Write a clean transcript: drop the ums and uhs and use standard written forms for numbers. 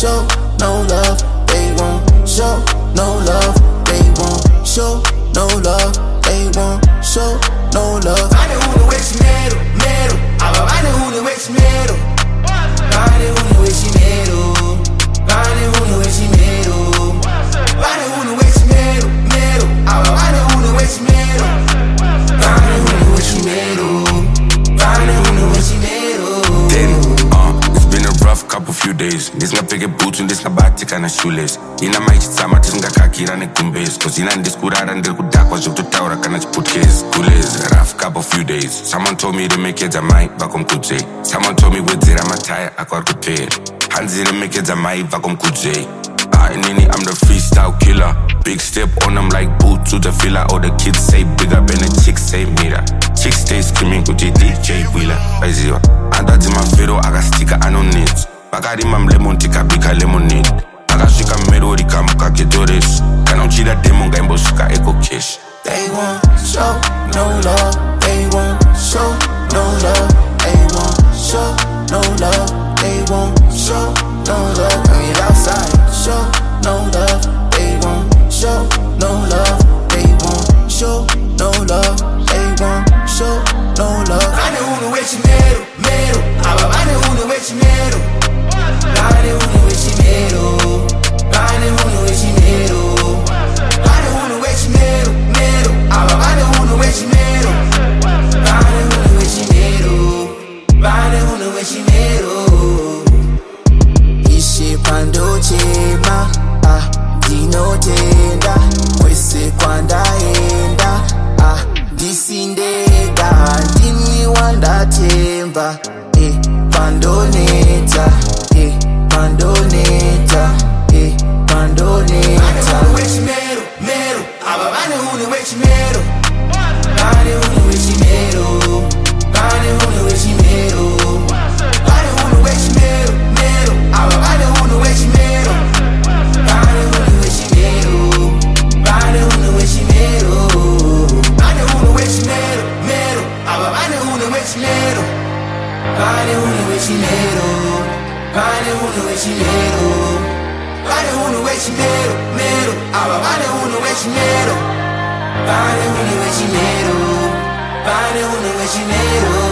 show no love. They won't show no love. They won't show no love. They won't show no love. Vale uno wish mero, mero. Aba vale uno wish mero. Vale uno wish mero. Vale uno wish mero. Vale uno wish mero, mero. Aba vale uno wish mero. Vale uno wish mero. Vale uno wish mero. It's been a rough couple few days. Ndisingapfeke boots ndisingabati kana shoelace. Ina maichitsama tisingakakira nekumbezi. Cause ina ndiskurara ndiri kudhakwa zvekutotaura kana chiputcase. Gulezi, rough couple few days. Someone told me to make it a mai vakomkudze. Someone told me wedzera mataya akwari kupera. Hanzi remekedza mai vakomkudze. Nini, I'm the freestyle killer. Big step on them like boot to the filler. All the kids say big up and the chicks say mira. Chicks stay screaming with the DJ Wheeler. Aiziwa, andazi mafero akastika anonit. Bakari mamlemon tika bika lemonade. Akashika melody kamuka ketoris. Kana uchida demo ngaimbo suka echo cash. They won't show no love. They won't show no love. They won't show no love. They won't show no love. I mean outside, show no love. They won't show no love. They won't show no love. They won't show no love. Vale uno wish mero, mero. Aba vale uno wish mero. Vale uno wish mero. Vale uno wish mero. Vale uno wish mero, mero. Aba vale uno wish mero. Vale uno wish mero. Vale uno wish mero. Ishipando chema, dinotenda. Kwese kwandaenda, disindega. Ndini wanda temba, pandoneta, pandoneta, pandoneta. Vale uno wish mero, mero. Aba vale uno wish mero. Vale uno wish mero. Vale uno wish mero. Vale uno wish mero, mero. Aba vale uno wish mero. Vale uno wish mero. Vale uno wish mero. Vale uno wish mero, mero. Aba vale uno wish mero. Vale uno wish mero. Vale uno wish mero. Vale uno wish mero, mero. Aba vale uno wish mero. Vale uno wish mero. Vale uno wish mero.